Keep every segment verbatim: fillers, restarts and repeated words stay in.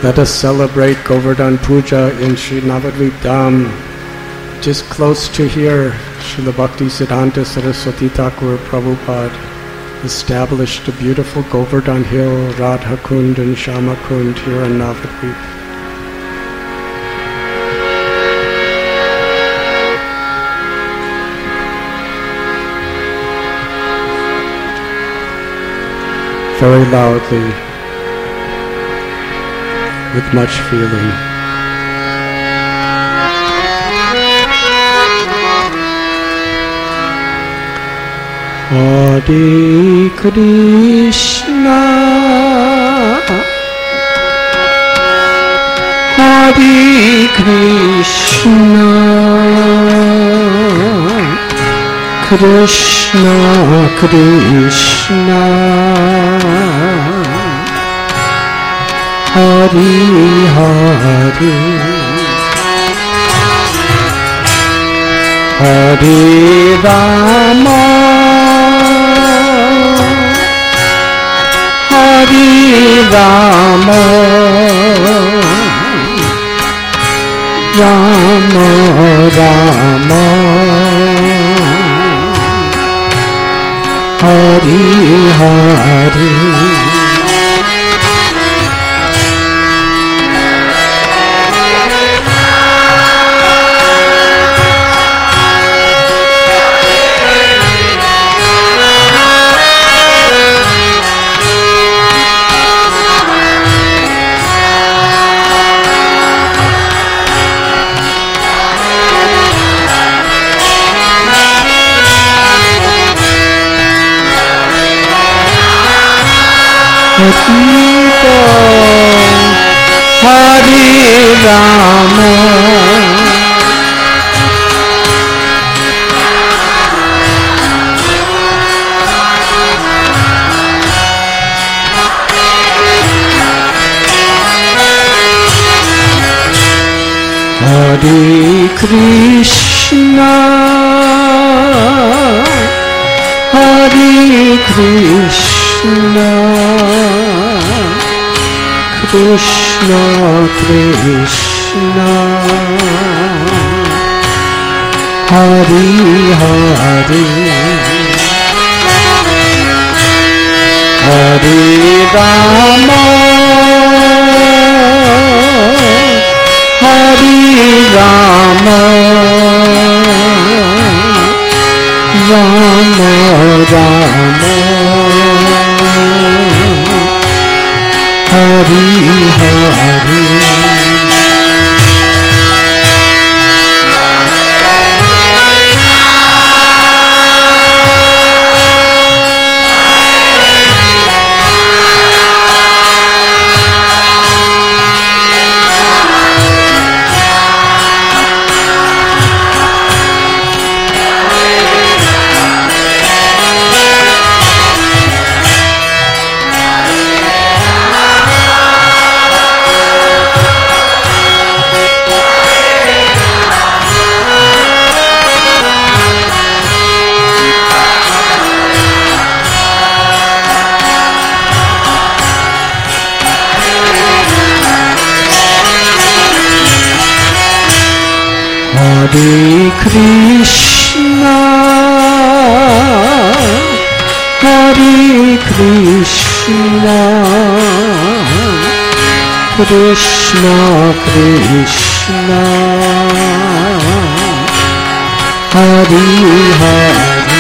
Let us celebrate Govardhan Puja in Sri Navadvip Dham. Just close to here, Srila Bhaktisiddhanta Saraswati Thakur Prabhupada established a beautiful Govardhan Hill, Radha Kund and Shama Kund here in Navadvip. Very loudly, with much feeling. Hare Krishna, Hare Krishna, Krishna Krishna, Hare Hare, Hare Rama, Hare Rama, Rama Rama, Hare Hare. Hare Rama, Hare Krishna, Hare Krishna, Krishna Krishna, Hare Hare, Hare Rama, Hare Rama, Rama Rama, Hare Hare. Hare Krishna, Hare Krishna, Krishna Krishna, Hare Hare,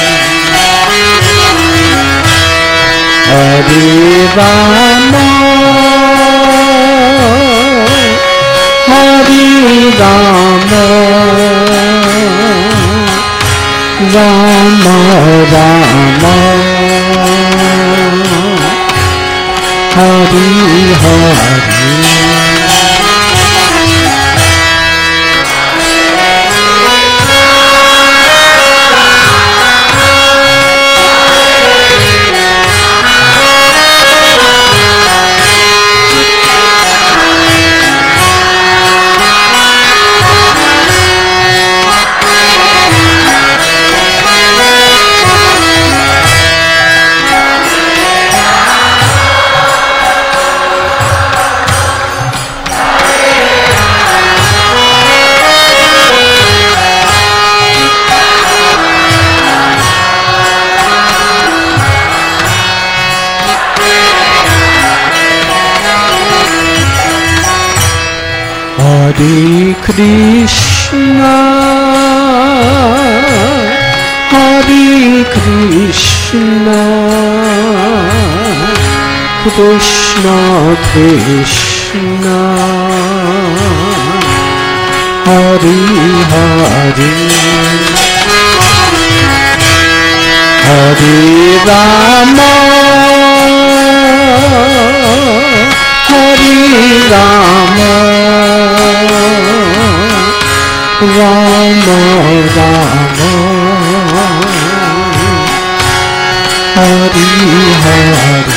Hare Rama, Hare Rama, Rama Rama, Hare Hare. Hare Krishna, Hare Krishna, Krishna Krishna, Hare Hare, Hare Rama, Hare Rama, Rama Rama, Hare Hare.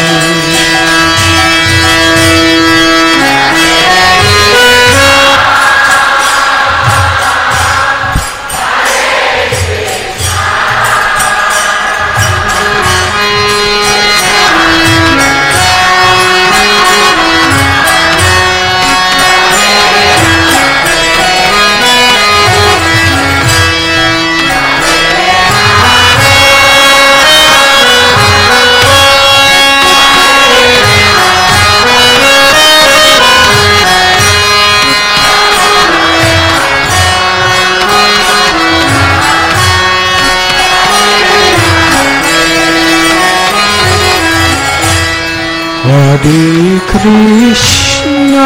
Hare Krishna,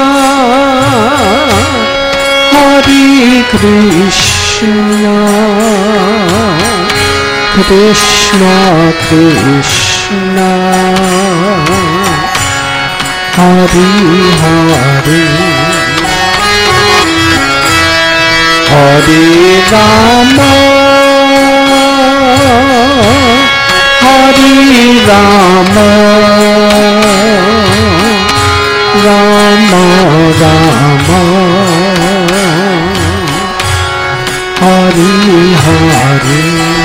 Hare Krishna, Krishna Krishna, Hare Hare, Hare Rama, Hare Rama, Rama Rama, Hare Hare.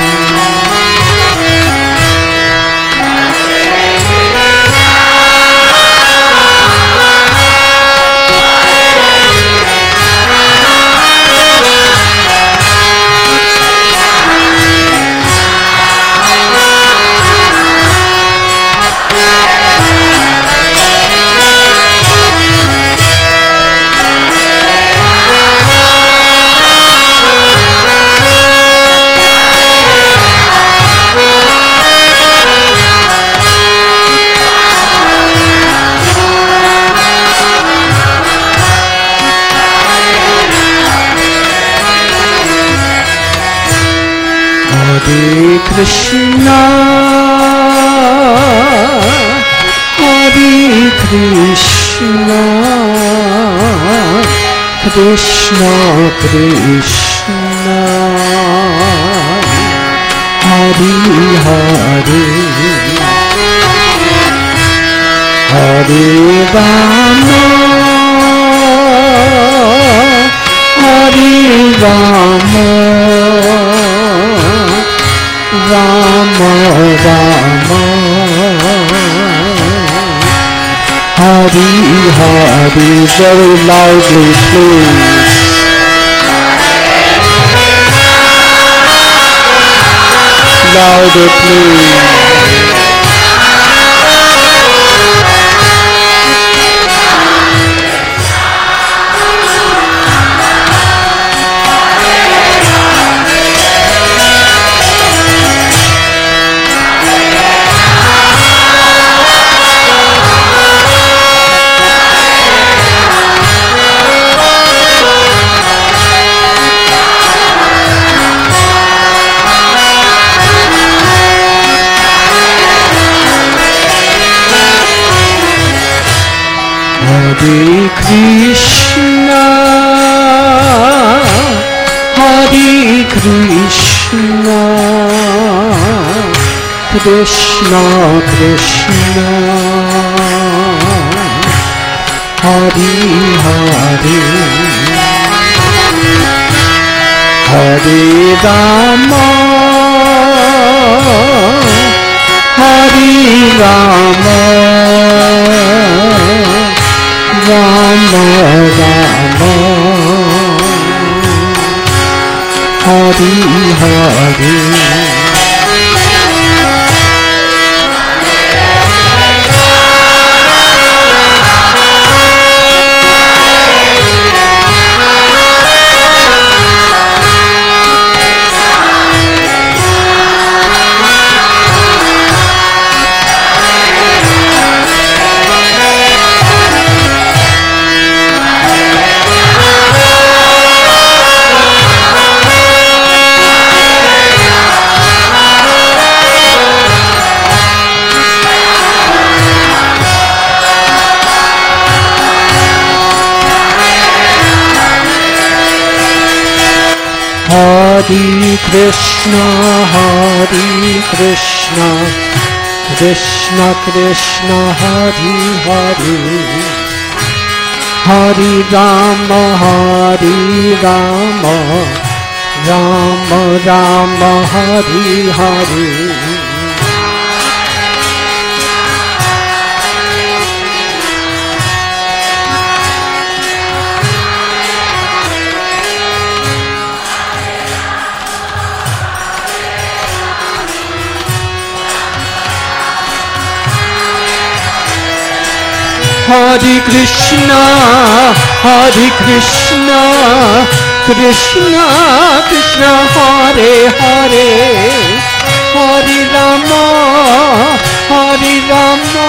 Hare Krishna, Hare Krishna, Krishna Krishna, Hare Hare, Hare Rama, Hare Rama, Rama Rama, Hare Hare. Very loudly please. Louder please. Hare Krishna, Hare Krishna, Krishna Krishna, Hare Hare, Hare Rama, Hare Rama, Rama Rama, Hare Hare. Hare Krishna, Hare Krishna, Krishna Krishna, Hare Hare, Hare Rama, Hare Rama, Rama Rama, Hare Hare. Hare Krishna, Hare Krishna, Krishna Krishna, Hare Hare, Hare Rama, Hare Rama,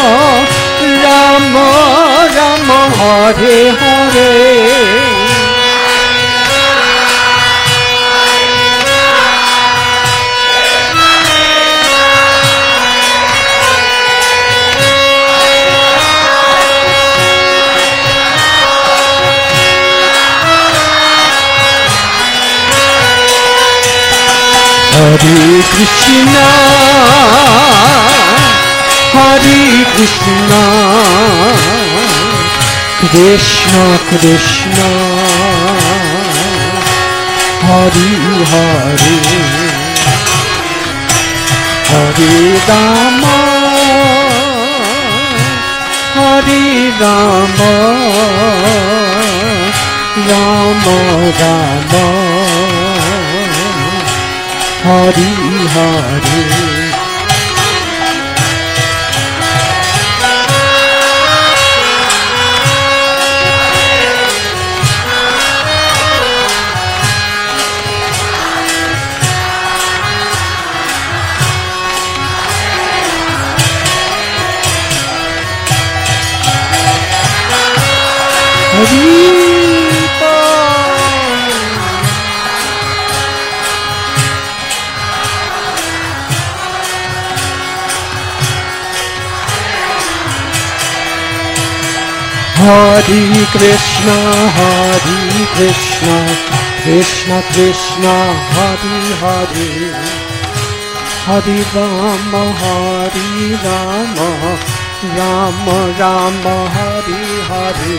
Rama Rama, Hare Hare. Hare Krishna, Hare Krishna, Krishna Krishna, Hare Hare, Hare Rama, Hare Rama, Rama Rama, Hare Hare. Hare Krishna, Hare Krishna, Krishna Krishna, Hare Hare, Hare Rama, Hare Rama, Rama Rama, Hare Hare.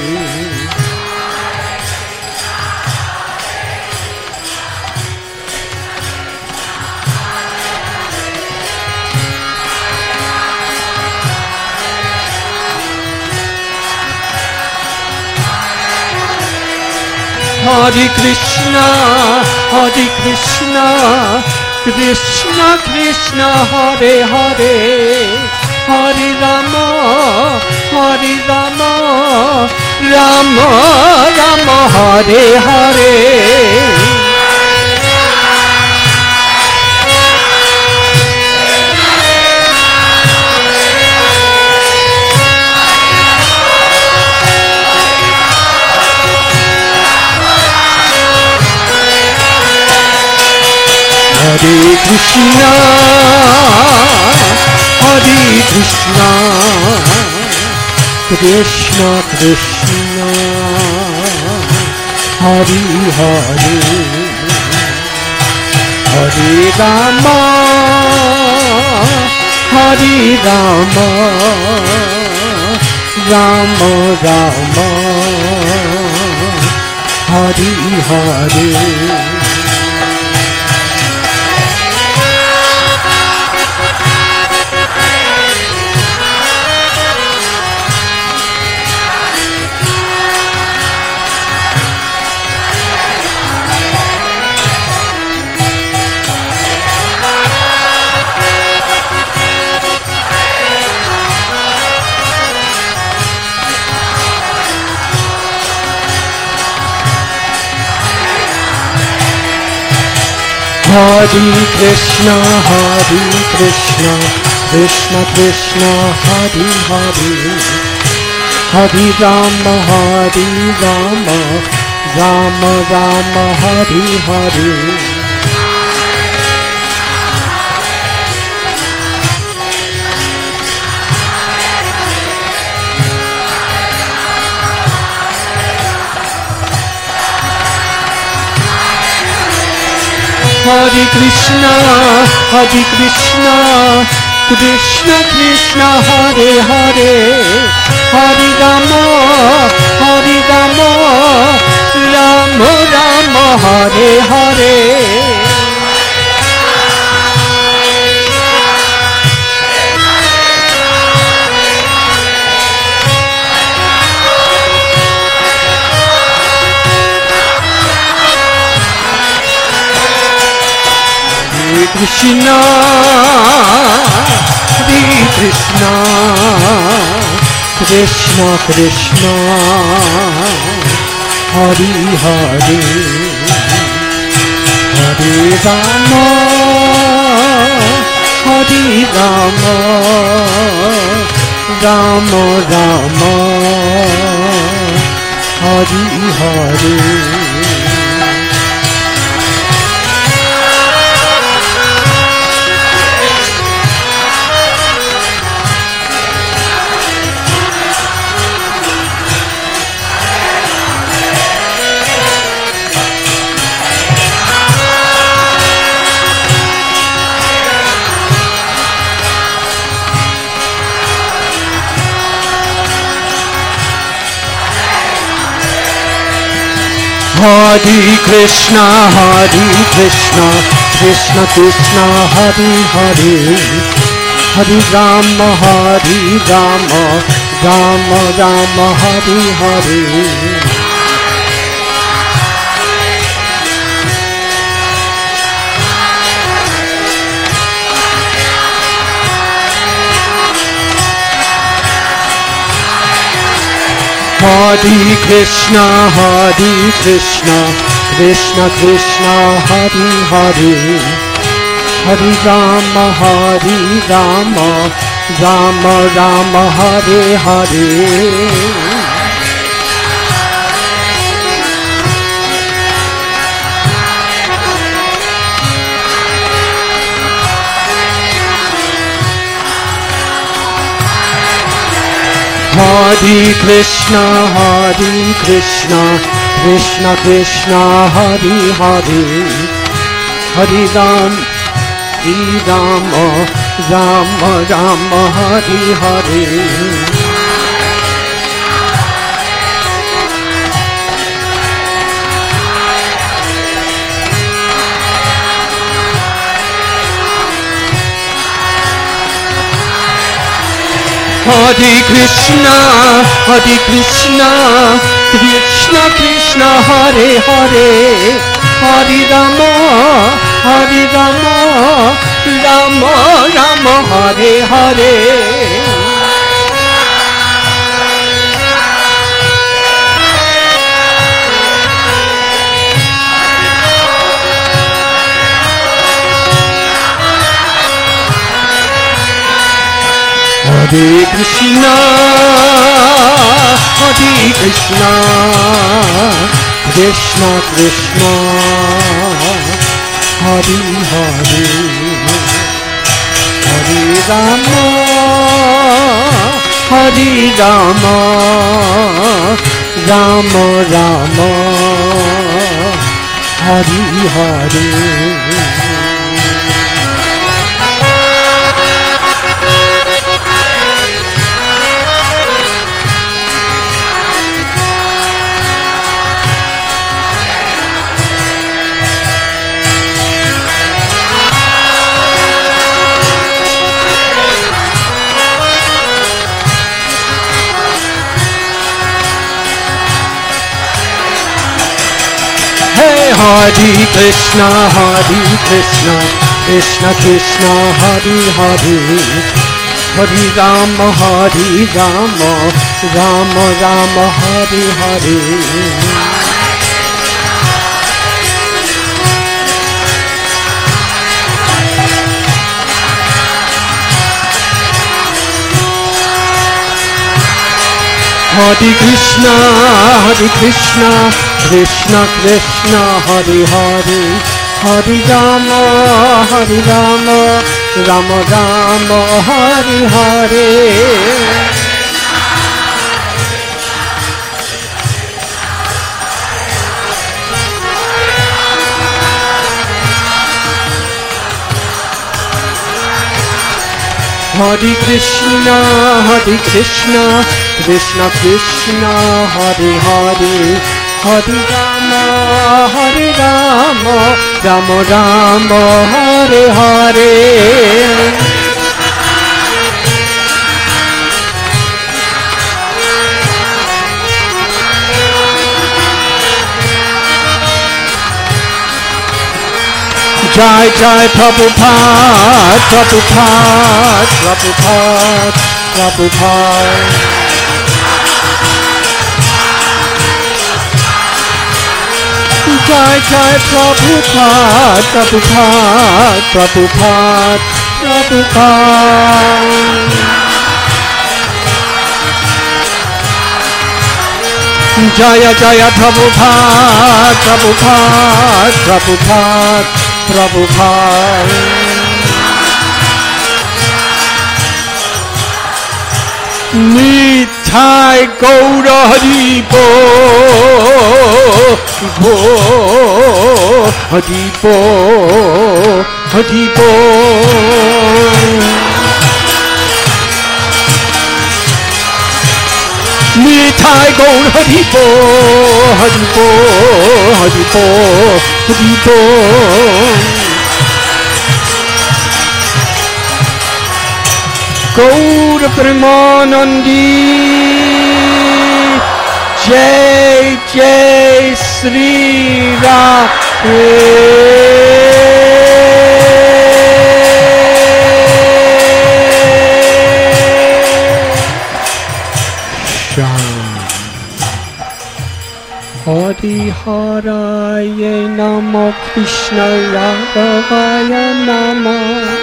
Hare Krishna, Hare Krishna, Krishna Krishna, Hare Hare, Hare Rama, Hare Rama, Rama Rama, Hare Hare. Hare Krishna, Hare Krishna, Krishna Krishna, Hare Hare, Hare Rama, Hare Rama, Rama Rama, Hare Hare. Hare Krishna, Hare Krishna, Krishna Krishna, Hare Hare, Hare Rama, Hare Rama, Rama Rama, Hare Hare. Hare Krishna, Hare Krishna, Krishna Krishna, Hare Hare, Hare Rama, Hare Rama, Rama Rama, Hare Hare. Hare Krishna, Hare Krishna, Krishna Krishna, Hare Hare, Hare Rama, Hare Rama, Rama Rama, Hare Hare. Hare Krishna, Hare Krishna, Krishna Krishna, Hare Hare, Hare Rama, Hare Rama, Rama Rama, Hare Hare. Hare Krishna, Hare Krishna, Krishna Krishna, Hare Hare, Hare Rama, Hare Rama, Rama Rama, Hare Hare. Hare Krishna, Hare Krishna, Krishna Krishna, Hare Hare, Hare Ram, Hare Rama, Rama Rama, Hare Hare. Hare Krishna, Hare Krishna, Krishna Krishna, Hare Hare, Hare Rama, Hare Rama, Rama Rama, Hare Hare. Hare Krishna, Hare Krishna, Krishna Krishna, Hare Hare, Hare Rama, Hare Rama, Rama Rama, Hare Hare. Hare Krishna, Hare Krishna, Krishna Krishna, Hare Hare, Hare Rama, Hare Rama, Rama Rama, Hare Hare. Hare Krishna, Hare Krishna, Krishna Krishna, Hare Hare, Hare Rama, Hare Rama, Rama Rama, Hare Hare. Hare Krishna, Hare Krishna, Krishna Krishna, Hare Hare, Hare Rama, Hare Rama, Rama Rama, Hare Hare. Jai Jai Prabhupada, Prabhupada, Prabhupada, Prabhupada. Jai Jai Prabhupada, Prabhupada, Prabhupada, Prabhupada. Jaya Jaya Prabhupada, Prabhupada, Prabhupada, Prabhupada. Nitai Gaura Hari Bol, Bol, Hari Bol, Hari Bol. Nitai Gaura Hari Bol, Hari Bol, Hari Bol, Hari Bol. Gaura Premanandi, Jai Jai Sri Radhe. Hare Haraya Namo Krishna Yadavaya Namo.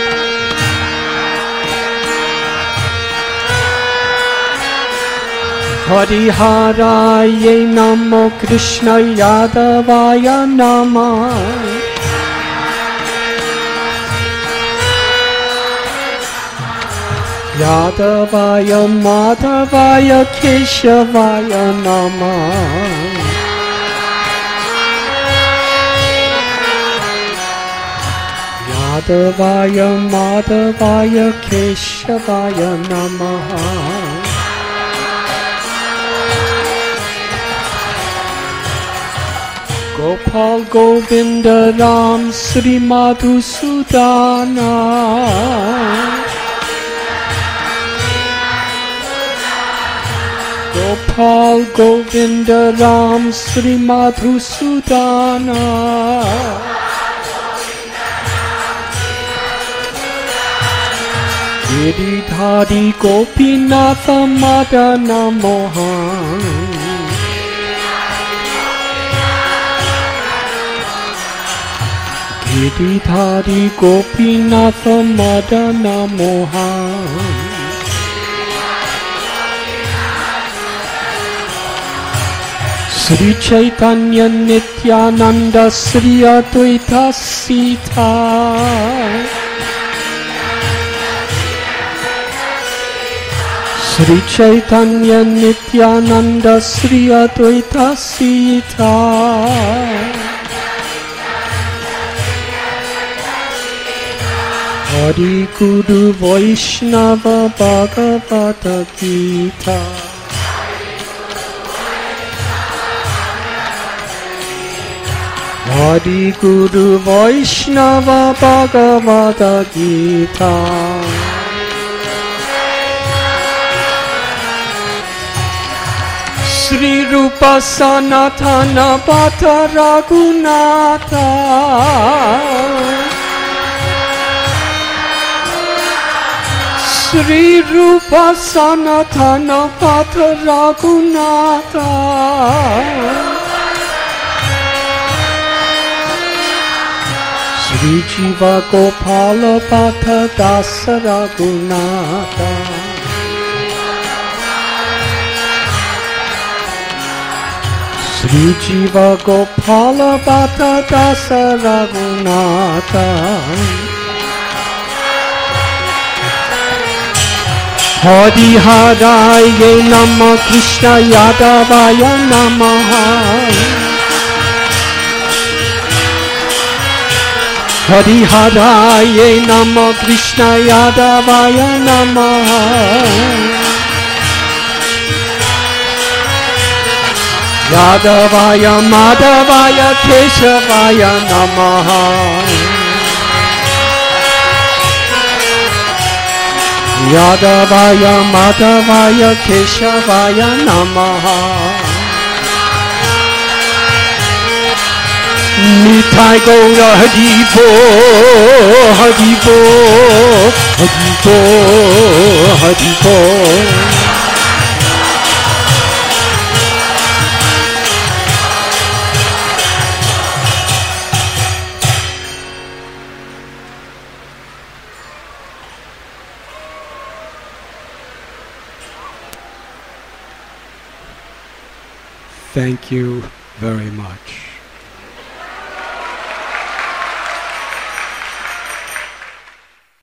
Hare Haraya Namo Krishna Yadavaya Namo. Yadavaya Madhavaya Keshavaya Namo. Yadavaya Madhavaya Keshavaya Namaha. Gopal Govinda Ram Sri Madhusudana. Gopal Govinda Ram Sri Madhusudana. Giridhari Gopinatha Madana Mohan. Giridhari Gopinatha Madana Mohan. Sri Chaitanya Nityananda Sri Advaita Sita. Sri Chaitanya Nityananda Sri Advaita Sita. Hari Guru Vaishnava Bhagavata Gita. Hari Guru Vaishnava Bhagavata Gita. Sri Rupa Sanatana Bhatta Raghunatha. Sri Rupa Sanatana Bhatta Raghunatha. Sri Jiva Gopala Bhatta Dasa Raghunatha. Sri Jiva Gopala Bhatta Dasa Raghunatha. Hari Haraya Namah Krishna Yadavaya Namaha. Hari Haraye Namo Krishna Yadavaya Namaha Yadavaya Madhavaya Keshavaya Namaha Yadavaya Madhavaya Keshavaya Namaha Nitai Gaura Haribo Haribo Haribo Haribo Thank you very much.